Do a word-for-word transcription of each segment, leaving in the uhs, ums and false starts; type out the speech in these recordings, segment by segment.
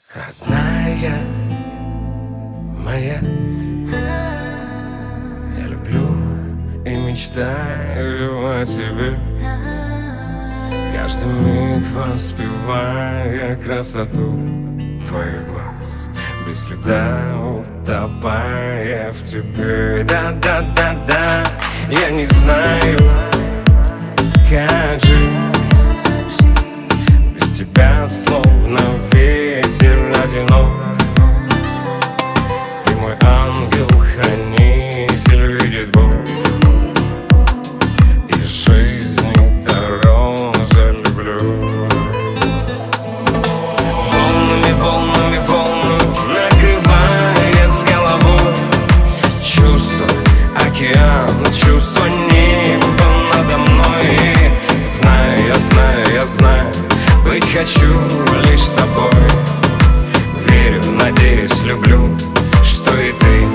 Родная моя, я люблю и мечтаю о тебе, каждый миг воспевая красоту твоих глаз, без следа утопая в тебе. Да-да-да-да, я не знаю, как жить без тебя, словно ветер одинок. Ты мой ангел-хранитель, видит Бог, и жизни дороже люблю. Волнами, волнами, волнами накрывает с головой чувство океан, чувство неба надо мной. И знаю, я знаю, я знаю, быть хочу лишь с тобой. Верю, надеюсь, люблю, что и ты.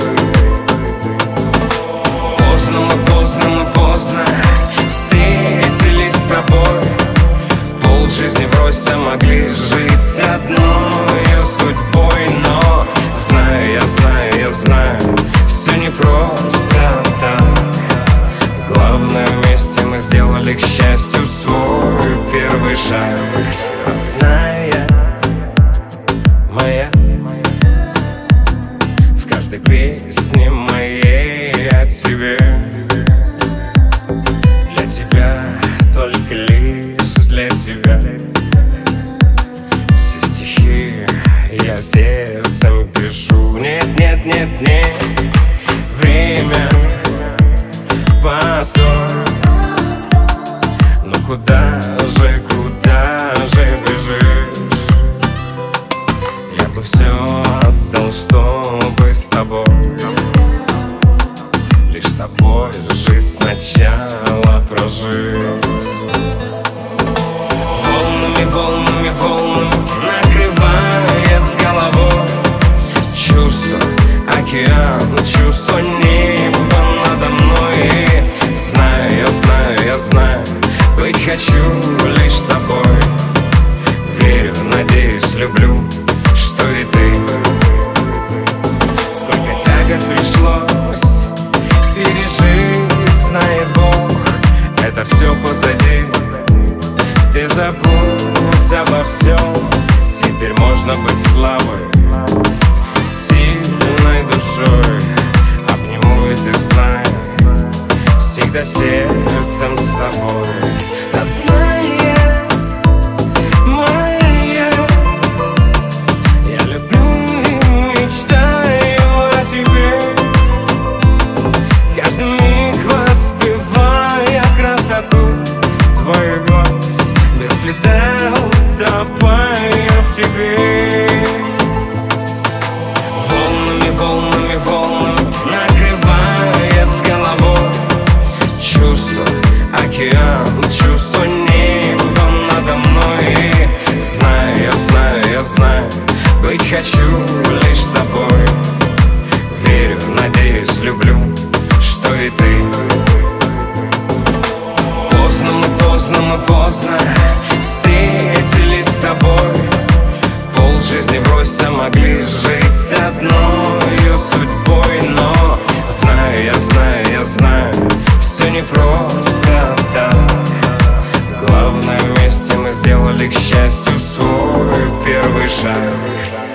Поздно мы, поздно мы, поздно встретились с тобой. Полжизни врозь, а могли жить одной судьбой. Но знаю, я знаю, я знаю, все не просто так. Главное, вместе мы сделали, к счастью, свой первый шаг. Родная моя, в каждой песне моей о тебе, для тебя, только лишь для тебя. Все стихи я сердцем пишу. Нет, нет, нет, нет, время, постой. Ну куда же, куда же бежишь? Я бы все отдал, чтобы с тобой, лишь с тобой жизнь сначала прожить. Волнами, волнами, волнами накрывает с головой чувство океан, чувство неба надо мной. И знаю, я знаю, я знаю, быть хочу лишь с тобой. Верю, надеюсь, люблю, что и ты. Сколько тягот пришлось пережить, знает Бог, это все позади. Ты забудь обо всем, теперь можно быть слабой, сильной душой. Обниму, и ты знай, всегда сердцем с тобой. Родная моя, я люблю и мечтаю о тебе, каждый миг воспевая красоту твоих глаз, без следа утопая в тебе. Волнами, волнами, волнами накрывает с головой чувство океан, чувство неба надо мной. И знаю, я знаю, я знаю, быть хочу лишь с тобой. Верю, надеюсь, люблю, что и ты. Поздно мы, поздно мы, поздно встретились с тобой. Полжизни врозь, а могли жить одной судьбой. Но знаю, я знаю, я знаю, все не просто так. Главное, вместе мы сделали, к счастью, свой первый шаг.